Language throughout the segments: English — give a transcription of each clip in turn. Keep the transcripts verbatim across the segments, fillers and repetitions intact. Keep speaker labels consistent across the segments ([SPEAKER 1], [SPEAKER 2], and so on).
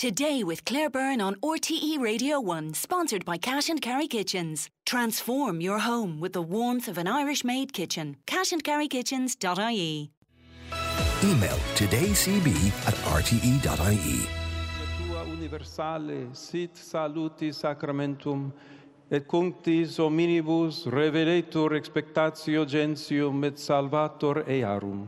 [SPEAKER 1] Today with Claire Byrne on R T E Radio one, sponsored by Cash and Carry Kitchens. Transform your home with the warmth of an Irish-made kitchen. cash and carry kitchens dot I E.
[SPEAKER 2] Email todaycb at r t e dot I E.
[SPEAKER 3] Tua universale sit salutis sacramentum et cunctis hominibus reveletur expectatio gentium et salvator earum.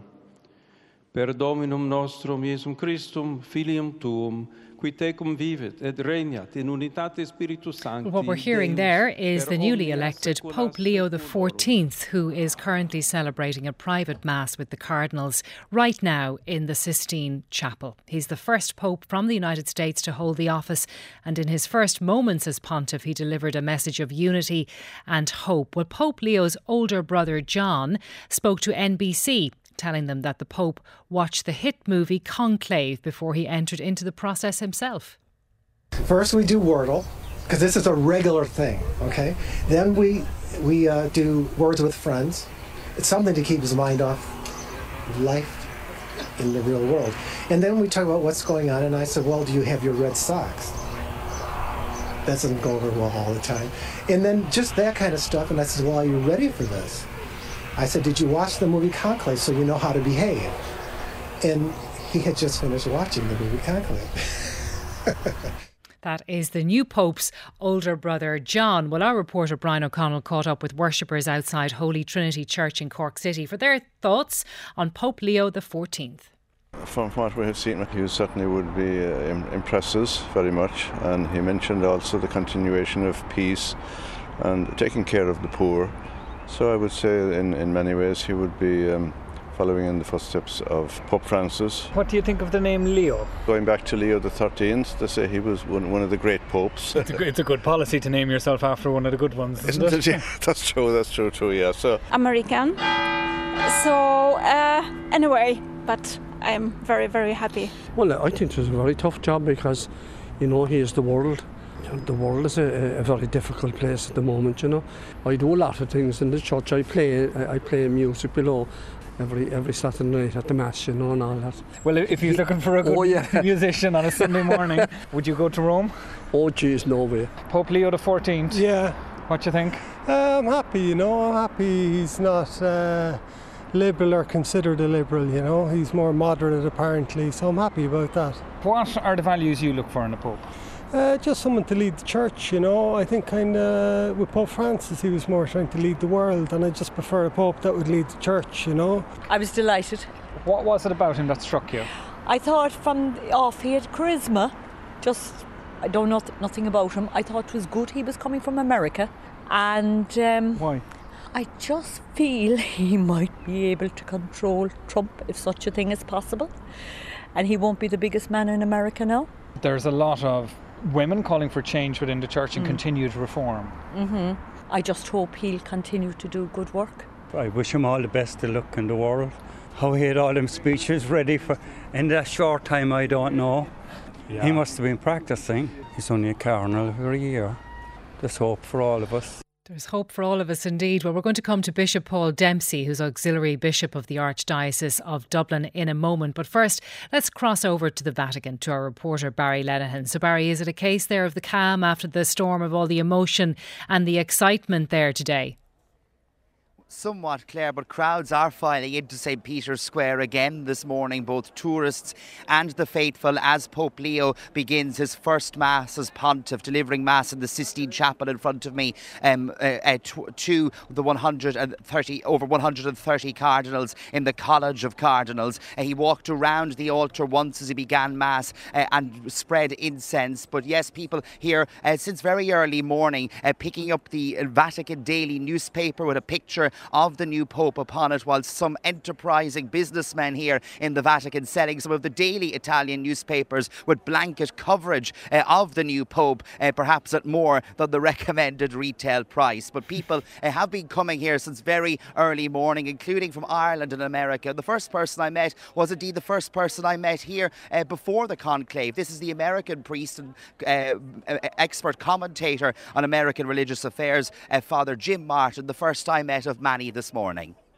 [SPEAKER 3] Per Dominum nostrum Iesum Christum, Filium Tuum, qui tecum vivet et regnat in unitate Spiritus Sancti.
[SPEAKER 4] What we're hearing there is the newly elected Pope Leo the fourteenth, who is currently celebrating a private mass with the cardinals right now in the Sistine Chapel. He's the first pope from the United States to hold the office, and in his first moments as pontiff, he delivered a message of unity and hope. Well, Pope Leo's older brother John spoke to N B C, telling them that the Pope watched the hit movie Conclave before he entered into the process himself.
[SPEAKER 5] First we do Wordle, because this is a regular thing, okay? Then we we uh, do Words with Friends. It's something to keep his mind off life in the real world. And then we talk about what's going on, and I said, well, do you have your red socks? That doesn't go over well all the time. And then just that kind of stuff, and I said, well, are you ready for this? I said, did you watch the movie Conclave so you know how to behave? And he had just finished watching the movie Conclave.
[SPEAKER 4] That is the new Pope's older brother, John. Well, our reporter Brian O'Connell caught up with worshippers outside Holy Trinity Church in Cork City for their thoughts on Pope Leo the fourteenth.
[SPEAKER 6] From what we have seen, he certainly would be uh, impress us very much. And he mentioned also the continuation of peace and taking care of the poor. So I would say in, in many ways he would be um, following in the footsteps of Pope Francis.
[SPEAKER 7] What do you think of the name Leo?
[SPEAKER 6] Going back to Leo the thirteenth, they say he was one, one of the great popes.
[SPEAKER 7] It's a, good, it's a good policy to name yourself after one of the good ones, isn't, isn't it? it?
[SPEAKER 6] Yeah, that's true, that's true too, yeah. So
[SPEAKER 8] American. So, uh, anyway, but I'm very, very happy.
[SPEAKER 9] Well, I think it was a very tough job because, you know, he is the world. The world is a, a very difficult place at the moment, you know. I do a lot of things in the church. I play I play music below every every Saturday night at the Mass, you know, and all that.
[SPEAKER 7] Well, if you're looking for a good oh, yeah. musician on a Sunday morning, would you go to Rome?
[SPEAKER 9] Oh, geez, no way.
[SPEAKER 7] Pope Leo the fourteenth.
[SPEAKER 10] Yeah.
[SPEAKER 7] What do you think?
[SPEAKER 10] Uh, I'm happy, you know. I'm happy he's not uh, liberal or considered a liberal, you know. He's more moderate, apparently, so I'm happy about that.
[SPEAKER 7] What are the values you look for in a Pope?
[SPEAKER 10] Uh, just someone to lead the church, you know. I think kind of with Pope Francis he was more trying to lead the world, and I just prefer a Pope that would lead the church, you know.
[SPEAKER 11] I was delighted.
[SPEAKER 7] What was it about him that struck you?
[SPEAKER 11] I thought from off he had charisma. Just, I don't know nothing about him. I thought it was good he was coming from America. And um,
[SPEAKER 7] why?
[SPEAKER 11] I just feel he might be able to control Trump, if such a thing is possible. And he won't be the biggest man in America now.
[SPEAKER 7] There's a lot of women calling for change within the church and
[SPEAKER 11] mm.
[SPEAKER 7] continued reform.
[SPEAKER 11] Mm-hmm. I just hope he'll continue to do good work.
[SPEAKER 12] I wish him all the best of luck in the world. How he had all them speeches ready for in that short time, I don't know. Yeah. He must have been practicing. He's only a cardinal every year. There's hope for all of us.
[SPEAKER 4] There's hope for all of us indeed. Well, we're going to come to Bishop Paul Dempsey, who's Auxiliary Bishop of the Archdiocese of Dublin, in a moment. But first, let's cross over to the Vatican to our reporter Barry Lenihan. So Barry, is it a case there of the calm after the storm of all the emotion and the excitement there today?
[SPEAKER 13] Somewhat, Claire, but crowds are filing into Saint Peter's Square again this morning, both tourists and the faithful, as Pope Leo begins his first Mass as Pontiff, delivering Mass in the Sistine Chapel in front of me um, uh, uh, to, to the one hundred thirty, over one hundred thirty cardinals in the College of Cardinals. Uh, he walked around the altar once as he began Mass uh, and spread incense. But yes, people here uh, since very early morning uh, picking up the Vatican Daily newspaper with a picture of the new Pope upon it, while some enterprising businessmen here in the Vatican selling some of the daily Italian newspapers with blanket coverage uh, of the new Pope, uh, perhaps at more than the recommended retail price. But people uh, have been coming here since very early morning, including from Ireland and America. The first person I met was indeed the first person I met here uh, before the conclave. This is the American priest and uh, expert commentator on American religious affairs, uh, Father Jim Martin, the first I met of Manny this morning.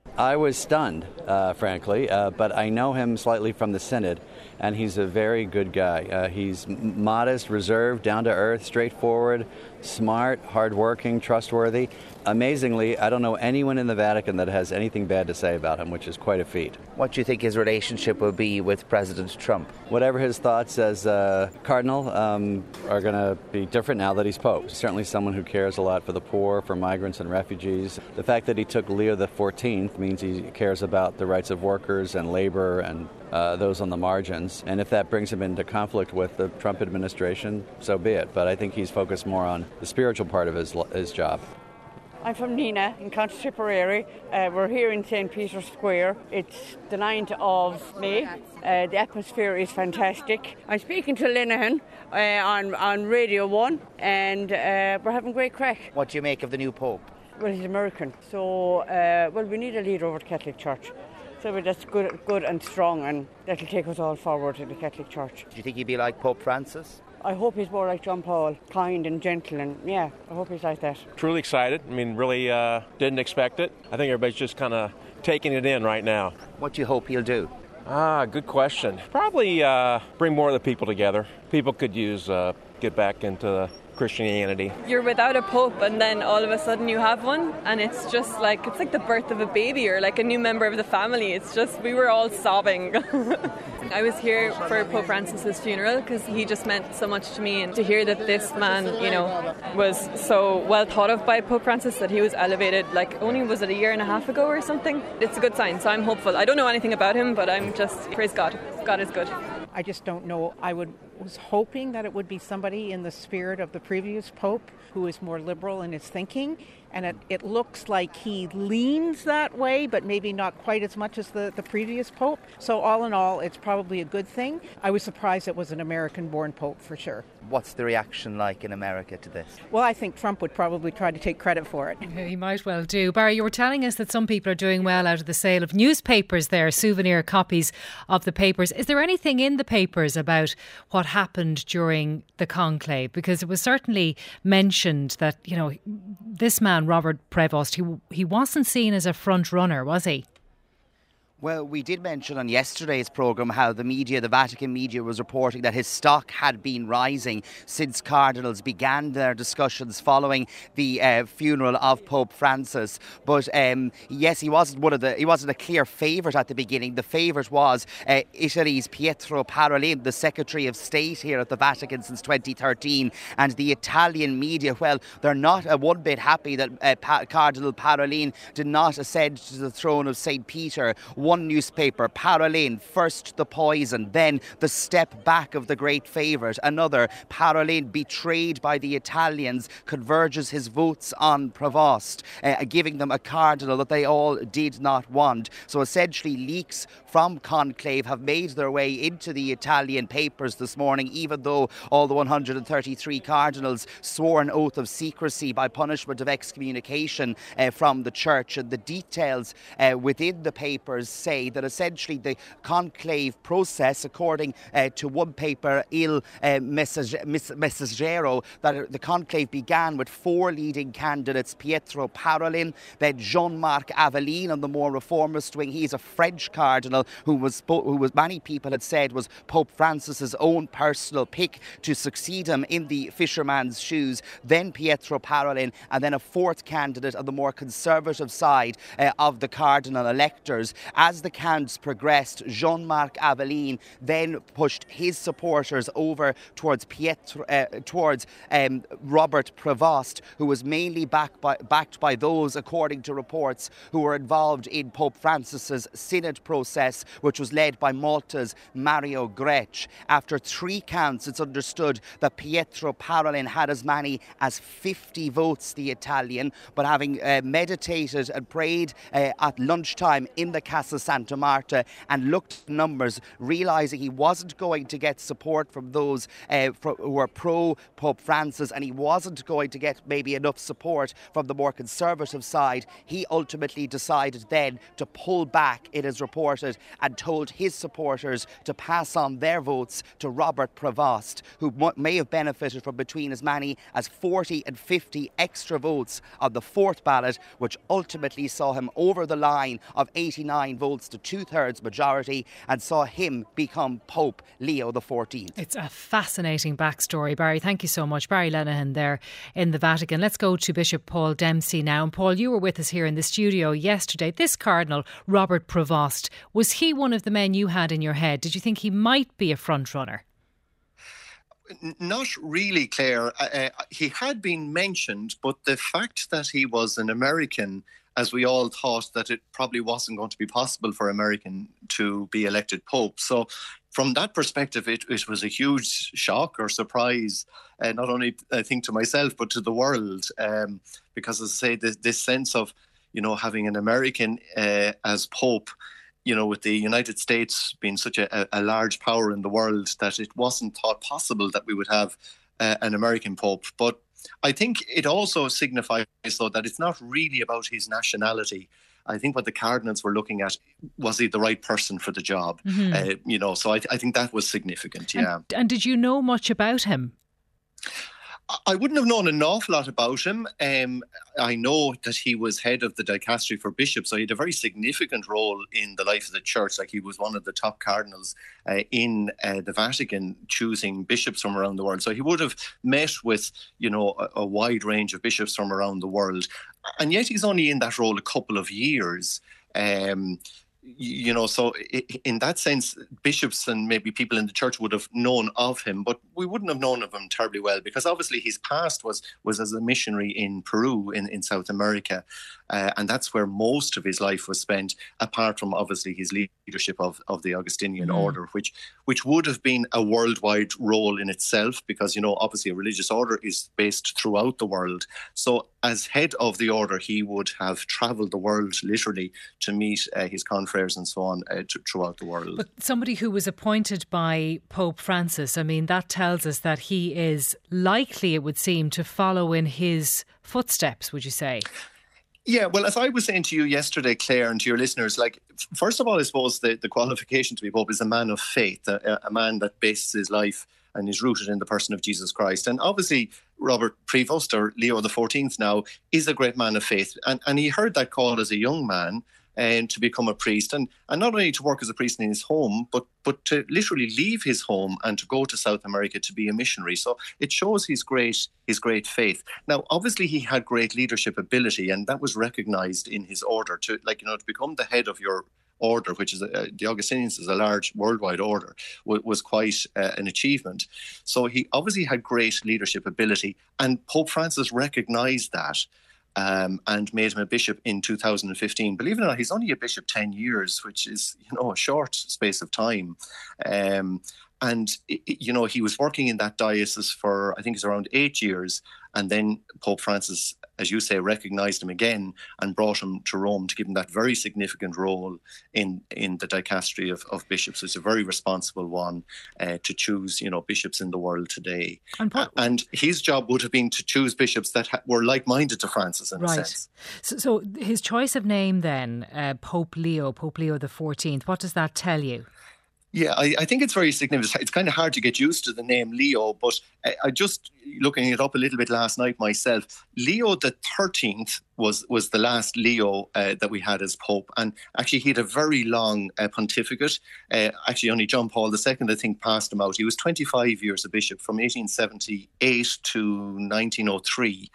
[SPEAKER 14] I was stunned, uh, frankly, uh, but I know him slightly from the Synod, and he's a very good guy. Uh, he's modest, reserved, down-to-earth, straightforward, smart, hardworking, trustworthy. Amazingly, I don't know anyone in the Vatican that has anything bad to say about him, which is quite a feat.
[SPEAKER 13] What do you think his relationship will be with President Trump?
[SPEAKER 14] Whatever his thoughts as uh, Cardinal um, are going to be different now that he's Pope. Certainly someone who cares a lot for the poor, for migrants and refugees. The fact that he took Leo the fourteenth means he cares about the rights of workers and labor and uh, those on the margins. And if that brings him into conflict with the Trump administration, so be it. But I think he's focused more on the spiritual part of his, his job.
[SPEAKER 15] I'm from Nina in County Tipperary. Uh, we're here in Saint Peter's Square. It's the ninth of May. Uh, the atmosphere is fantastic. I'm speaking to Linehan uh, on, on Radio one, and uh, we're having great crack.
[SPEAKER 13] What do you make of the new Pope?
[SPEAKER 15] Well, he's American, so uh, well, we need a leader over the Catholic Church. So that's good, good and strong, and that'll take us all forward in the Catholic Church.
[SPEAKER 13] Do you think he'd be like Pope Francis?
[SPEAKER 15] I hope he's more like John Paul, kind and gentle, and yeah, I hope he's like that.
[SPEAKER 16] Truly excited. I mean, really uh, didn't expect it. I think everybody's just kind of taking it in right now.
[SPEAKER 13] What do you hope he'll do?
[SPEAKER 16] Ah, good question. Probably uh, bring more of the people together. People could use, uh, get back into Christianity.
[SPEAKER 17] You're without a pope and then all of a sudden you have one, and it's just like, it's like the birth of a baby or like a new member of the family. It's just, we were all sobbing. I was here for Pope Francis's funeral because he just meant so much to me, and to hear that this man, you know, was so well thought of by Pope Francis, that he was elevated like only, was it a year and a half ago or something? It's a good sign, so I'm hopeful. I don't know anything about him, but I'm just, praise God. God is good.
[SPEAKER 18] I just don't know. I would was hoping that it would be somebody in the spirit of the previous Pope who is more liberal in his thinking, and it, it looks like he leans that way, but maybe not quite as much as the, the previous Pope. So all in all, it's probably a good thing. I was surprised it was an American-born Pope for sure.
[SPEAKER 13] What's the reaction like in America to this?
[SPEAKER 18] Well, I think Trump would probably try to take credit for it.
[SPEAKER 4] He might well do. Barry, you were telling us that some people are doing well out of the sale of newspapers there, souvenir copies of the papers. Is there anything in the papers about what happened during the conclave? Because it was certainly mentioned that, you know, this man, Robert Prevost, he, he wasn't seen as a front runner, was he?
[SPEAKER 13] Well, we did mention on yesterday's programme how the media, the Vatican media, was reporting that his stock had been rising since cardinals began their discussions following the uh, funeral of Pope Francis. But um, yes, he wasn't one of the. He wasn't a clear favourite at the beginning. The favourite was uh, Italy's Pietro Parolin, the Secretary of State here at the Vatican since twenty thirteen, and the Italian media. Well, they're not a one bit happy that uh, pa- Cardinal Parolin did not ascend to the throne of Saint Peter. One One newspaper, Parolin, first the poison, then the step back of the great favourite. Another, Parolin, betrayed by the Italians, converges his votes on Prevost, uh, giving them a cardinal that they all did not want. So essentially leaks from conclave have made their way into the Italian papers this morning, even though all the one hundred thirty-three cardinals swore an oath of secrecy by punishment of excommunication uh, from the church. And the details uh, within the papers say that essentially the conclave process, according uh, to one paper, Il uh, Messaggero, that the conclave began with four leading candidates: Pietro Parolin, then Jean-Marc Aveline on the more reformist wing. He's a French cardinal who was, who was many people had said was Pope Francis's own personal pick to succeed him in the fisherman's shoes. Then Pietro Parolin, and then a fourth candidate on the more conservative side uh, of the cardinal electors. As the counts progressed, Jean-Marc Aveline then pushed his supporters over towards Pietro, uh, towards um, Robert Prevost, who was mainly backed by, backed by those, according to reports, who were involved in Pope Francis's synod process, which was led by Malta's Mario Grech. After three counts, it's understood that Pietro Parolin had as many as fifty votes, the Italian, but having uh, meditated and prayed uh, at lunchtime in the Casa Mass of Santa Marta and looked at the numbers, realising he wasn't going to get support from those uh, pro- who were pro-Pope Francis, and he wasn't going to get maybe enough support from the more conservative side. He ultimately decided then to pull back, it is reported, and told his supporters to pass on their votes to Robert Prevost, who m- may have benefited from between as many as forty and fifty extra votes on the fourth ballot, which ultimately saw him over the line of eighty-nine votes to two-thirds majority and saw him become Pope Leo the fourteenth.
[SPEAKER 4] It's a fascinating backstory, Barry. Thank you so much. Barry Lenihan there in the Vatican. Let's go to Bishop Paul Dempsey now. And Paul, you were with us here in the studio yesterday. This Cardinal, Robert Prevost, was he one of the men you had in your head? Did you think he might be a front runner?
[SPEAKER 19] Not really, Claire. Uh, he had been mentioned, but the fact that he was an American, as we all thought that it probably wasn't going to be possible for American to be elected Pope. So from that perspective, it, it was a huge shock or surprise, uh, not only, I think, to myself, but to the world. Um, because, as I say, this, this sense of, you know, having an American uh, as Pope, you know, with the United States being such a, a large power in the world, that it wasn't thought possible that we would have uh, an American Pope. But I think it also signifies, though, that it's not really about his nationality. I think what the Cardinals were looking at, was he the right person for the job? Mm-hmm. Uh, you know, so I, I think that was significant, yeah.
[SPEAKER 4] And, and did you know much about him?
[SPEAKER 19] I wouldn't have known an awful lot about him. Um, I know that he was head of the dicastery for bishops, so he had a very significant role in the life of the church. Like, he was one of the top cardinals uh, in uh, the Vatican, choosing bishops from around the world. So he would have met with, you know, a, a wide range of bishops from around the world. And yet he's only in that role a couple of years. Um You know, so in that sense, bishops and maybe people in the church would have known of him, but we wouldn't have known of him terribly well, because obviously his past was was as a missionary in Peru, in, in South America. Uh, and that's where most of his life was spent, apart from obviously his leadership of, of the Augustinian mm. order, which which would have been a worldwide role in itself, because, you know, obviously a religious order is based throughout the world. So as head of the order, he would have travelled the world literally to meet uh, his confreres and so on uh, to, throughout the world.
[SPEAKER 4] But somebody who was appointed by Pope Francis, I mean, that tells us that he is likely, it would seem, to follow in his footsteps, would you say?
[SPEAKER 19] Yeah, well, as I was saying to you yesterday, Claire, and to your listeners, like, first of all, I suppose the, the qualification to be Pope is a man of faith, a, a man that bases his life and is rooted in the person of Jesus Christ. And obviously, Robert Prevost, or Leo the fourteenth now, is a great man of faith. And, and he heard that call as a young man, and to become a priest, and, and not only to work as a priest in his home, but but to literally leave his home and to go to South America to be a missionary. So it shows his great his great faith. Now, obviously, he had great leadership ability, and that was recognised in his order. To like you know to become the head of your order, which is a, the Augustinians is a large worldwide order, was, was quite uh, an achievement. So he obviously had great leadership ability, and Pope Francis recognised that. Um, and made him a bishop in two thousand fifteen. Believe it or not, he's only a bishop ten years, which is, you know, a short space of time. Um, and, you know, he was working in that diocese for, I think it's around eight years. And then Pope Francis, as you say, recognised him again and brought him to Rome to give him that very significant role in, in the dicastery of, of bishops. It's a very responsible one uh, to choose, you know, bishops in the world today. And, Paul, and his job would have been to choose bishops that ha- were like-minded to Francis in
[SPEAKER 4] right.
[SPEAKER 19] a sense.
[SPEAKER 4] So, so his choice of name then, uh, Pope Leo, Pope Leo the fourteenth, what does that tell you?
[SPEAKER 19] Yeah, I, I think it's very significant. It's kind of hard to get used to the name Leo, but I, I just, looking it up a little bit last night myself, Leo the thirteenth was, was the last Leo uh, that we had as Pope. And actually, he had a very long uh, pontificate. Uh, actually, only John Paul the Second, I think, passed him out. He was twenty-five years a bishop from eighteen seventy-eight to nineteen oh three.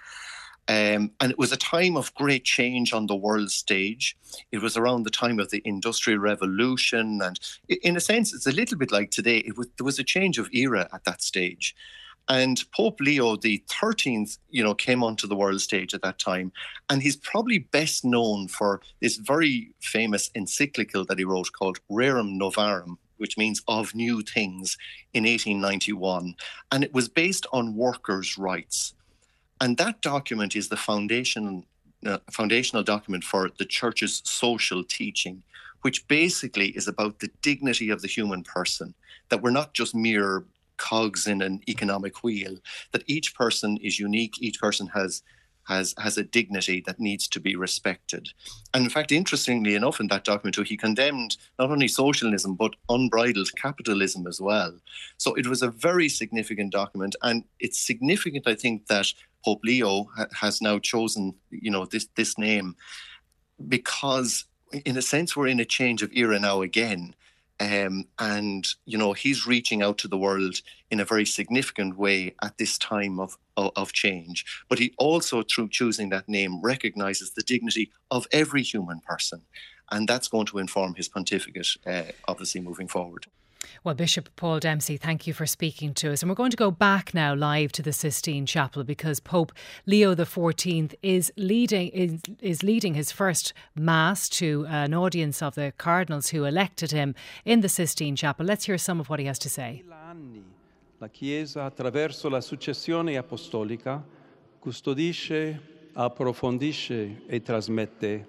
[SPEAKER 19] Um, and it was a time of great change on the world stage. It was around the time of the Industrial Revolution. And in a sense, it's a little bit like today. It was, there was a change of era at that stage. And Pope Leo the thirteenth, you know, came onto the world stage at that time. And he's probably best known for this very famous encyclical that he wrote called Rerum Novarum, which means of new things, in eighteen ninety-one. And it was based on workers' rights. And that document is the foundation, uh, foundational document for the Church's social teaching, which basically is about the dignity of the human person, that we're not just mere cogs in an economic wheel, that each person is unique, each person has has has a dignity that needs to be respected. And in fact, interestingly enough, in that document too, he condemned not only socialism, but unbridled capitalism as well. So it was a very significant document, and it's significant, I think, that Pope Leo ha- has now chosen, you know, this this name, because in a sense we're in a change of era now again. Um, and, you know, he's reaching out to the world in a very significant way at this time of, of, of change. But he also, through choosing that name, recognises the dignity of every human person. And that's going to inform his pontificate, uh, obviously, moving forward.
[SPEAKER 4] Well, Bishop Paul Dempsey, thank you for speaking to us. And we're going to go back now live to the Sistine Chapel, because Pope Leo the fourteenth is leading is, is leading his first Mass to an audience of the cardinals who elected him in the Sistine Chapel. Let's hear some of what he has to say.
[SPEAKER 3] La Chiesa, attraverso la successione apostolica, custodisce, approfondisce e trasmette.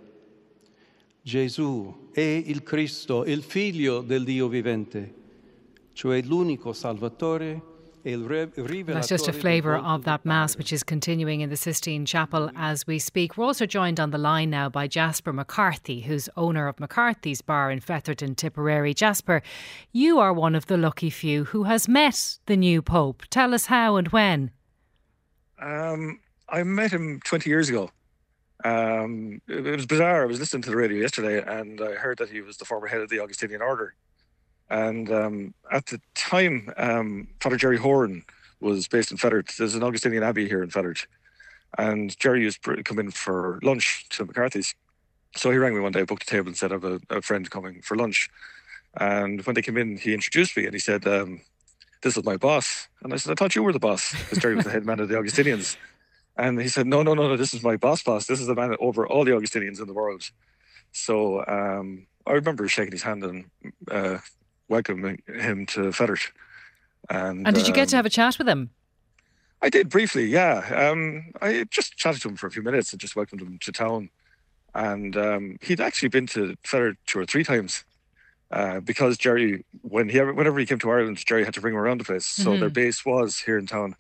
[SPEAKER 3] Gesù è il Cristo, il Figlio del Dio vivente, cioè l'unico Salvatore.
[SPEAKER 4] That's just a flavour of that Mass which is continuing in the Sistine Chapel as we speak. We're also joined on the line now by Jasper McCarthy, who's owner of McCarthy's Bar in Fetherton, Tipperary. Jasper, you are one of the lucky few who has met the new Pope. Tell us how and when.
[SPEAKER 20] Um, I met him twenty years ago. Um, it, it was bizarre. I was listening to the radio yesterday and I heard that he was the former head of the Augustinian Order. And um, at the time, um, Father Jerry Horan was based in Fethard. There's an Augustinian Abbey here in Fethard. And Jerry used to come in for lunch to McCarthy's. So he rang me one day, booked a table and said, I have a, a friend coming for lunch. And when they came in, he introduced me and he said, um, this is my boss. And I said, I thought you were the boss, because Jerry was the head man of the Augustinians. And he said, no, no, no, no, this is my boss boss. This is the man over all the Augustinians in the world. So um, I remember shaking his hand and uh, welcoming him to Fethard. And,
[SPEAKER 4] and did you get
[SPEAKER 20] um,
[SPEAKER 4] to have a chat with him?
[SPEAKER 20] I did briefly, yeah. Um, I just chatted to him for a few minutes and just welcomed him to town. And um, he'd actually been to Fethard two or three times uh, because Jerry, when he whenever he came to Ireland, Jerry had to bring him around the place. So mm-hmm. their base was here in town.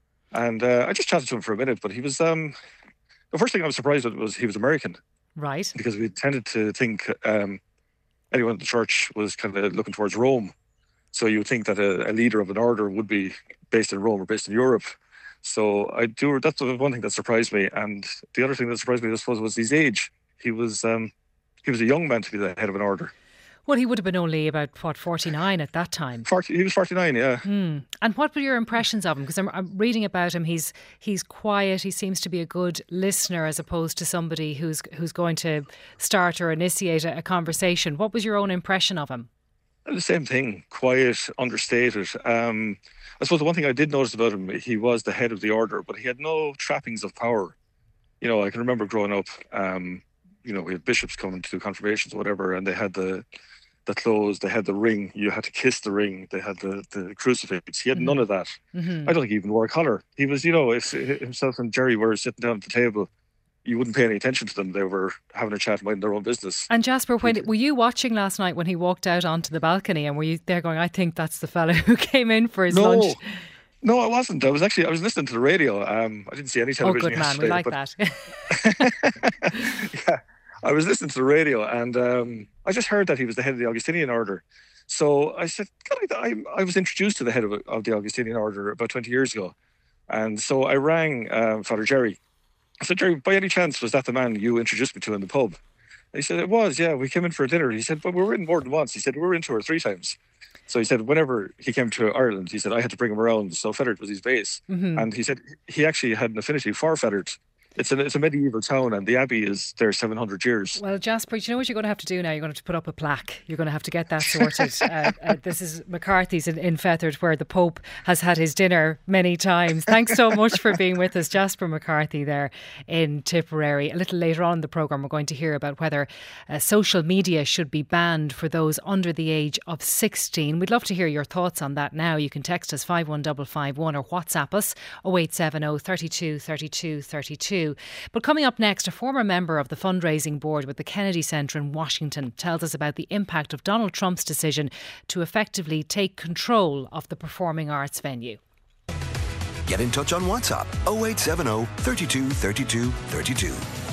[SPEAKER 20] And uh, I just chatted to him for a minute, but he was, um, the first thing I was surprised with was he was American.
[SPEAKER 4] Right.
[SPEAKER 20] Because we tended to think um, anyone in the church was kind of looking towards Rome. So you would think that a, a leader of an order would be based in Rome or based in Europe. So I do, that's the one thing that surprised me. And the other thing that surprised me, I suppose, was his age. He was, um, he was a young man to be the head of an order.
[SPEAKER 4] Well, he would have been only about, what, forty-nine at that time?
[SPEAKER 20] forty, he was forty-nine, yeah.
[SPEAKER 4] Mm. And what were your impressions of him? Because I'm, I'm reading about him. He's he's quiet. He seems to be a good listener as opposed to somebody who's who's going to start or initiate a, a conversation. What was your own impression of him?
[SPEAKER 20] The same thing, quiet, understated. Um, I suppose the one thing I did notice about him, he was the head of the order, but he had no trappings of power. You know, I can remember growing up, um, you know, we had bishops coming to do confirmations or whatever, and they had the the clothes, they had the ring, you had to kiss the ring, they had the, the crucifix. He had mm-hmm. none of that. Mm-hmm. I don't think he even wore a collar. He was, you know, if himself and Jerry were sitting down at the table, you wouldn't pay any attention to them. They were having a chat, minding their own business.
[SPEAKER 4] And Jasper, when were you watching last night when he walked out onto the balcony, and were you there going, I think that's the fella who came in for his
[SPEAKER 20] no.
[SPEAKER 4] lunch?
[SPEAKER 20] No, I wasn't. I was actually, I was listening to the radio. Um, I didn't see any television.
[SPEAKER 4] Oh, good man.
[SPEAKER 20] Yesterday,
[SPEAKER 4] we like
[SPEAKER 20] that. Yeah. I was listening to the radio and um, I just heard that he was the head of the Augustinian Order. So I said, God, I, I was introduced to the head of, of the Augustinian Order about twenty years ago. And so I rang um, Father Jerry. I said, Jerry, by any chance, was that the man you introduced me to in the pub? And he said, it was, yeah, we came in for a dinner. He said, but we were in more than once. He said, we were in two or three times. So he said, whenever he came to Ireland, he said, I had to bring him around. So Fethard was his base. Mm-hmm. And he said he actually had an affinity for Fethard. It's a, it's a medieval town and the Abbey is there seven hundred years.
[SPEAKER 4] Well, Jasper, do you know what you're going to have to do now? You're going to have to put up a plaque. You're going to have to get that sorted. uh, uh, this is McCarthy's in, in Fethard, where the Pope has had his dinner many times. Thanks so much for being with us, Jasper McCarthy there in Tipperary. A little later on in the programme, we're going to hear about whether uh, social media should be banned for those under the age of sixteen. We'd love to hear your thoughts on that now. You can text us five one five five one or WhatsApp us oh eight seven oh, three two, three two, three two. too. But coming up next, a former member of the fundraising board with the Kennedy Centre in Washington tells us about the impact of Donald Trump's decision to effectively take control of the performing arts venue.
[SPEAKER 2] Get in touch on WhatsApp oh eight seven oh, three two, three two, three two.